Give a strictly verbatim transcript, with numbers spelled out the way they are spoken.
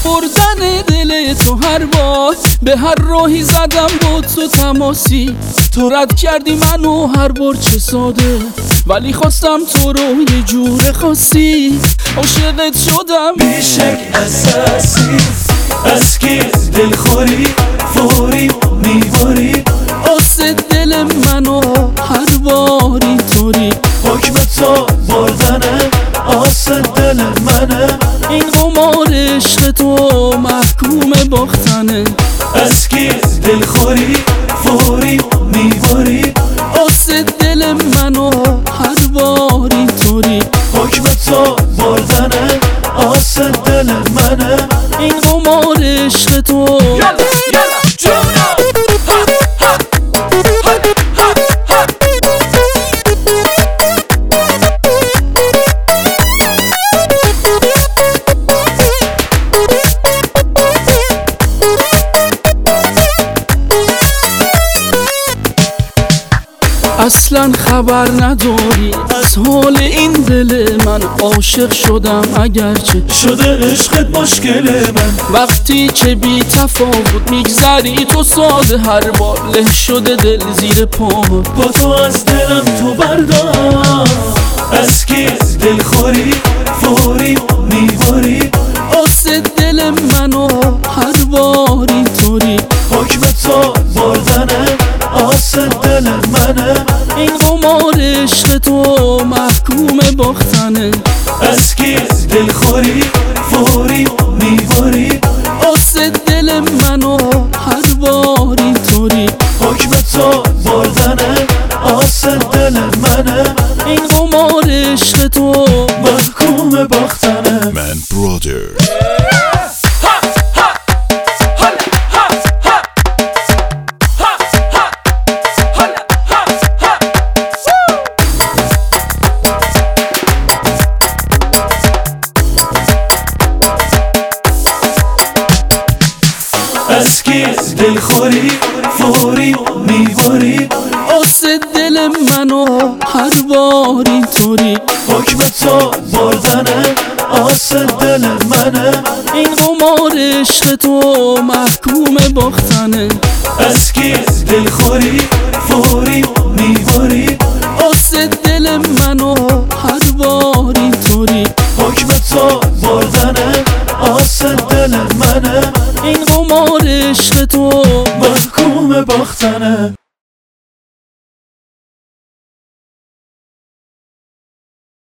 بردن دل تو هر بار به هر راهی زدم با تو تماسی، تو رد کردی منو هر بار چه ساده، ولی خواستم تو رو یه جور خاصی. عاشقت شدم بیشک اساسی، از کی دلخوری فوری میباری، آسه دل منو هر باری طوری. حکم تو بردنه آسه دل منه، این قمار عشق تو محکوم باختنه. از کی دلخوری فوری میباری، آسه دل منو هر باری طوری. حکم تو بردنه آسه دل منه، این قمار عشق تو اصلا خبر نداری از حال این دل من. عاشق شدم اگرچه شده عشقت مشکل من، وقتی که بی تفاوت میگذری تو ساده، هر بار له شده دل زیر پا. با تو از دلم تو بردار، از کی دلخوری فوری میباری، آسه دل منو هر باری طوری. حکم تو بردنه آسه دل منه، این قمار عشق تو محکوم باختنه. از کی دلخوری فوری میباری، آسه دل منو هر باری طوری. حکم تو بردنه آسه دل منه، این قمار عشق تو محکوم باختنه. Man Brother. از کی دلخوری فوری میباری، آسه دل منو هر باری طوری. حکم تو بردنه آسه دل منه، این قمار عشق تو محکوم باختنه. از کی دلخوری فوری میباری، آسه دل منو هر باری طوری. حکم تو بردنه آسه دل منه، این قمار عشق تو محکوم باختنه.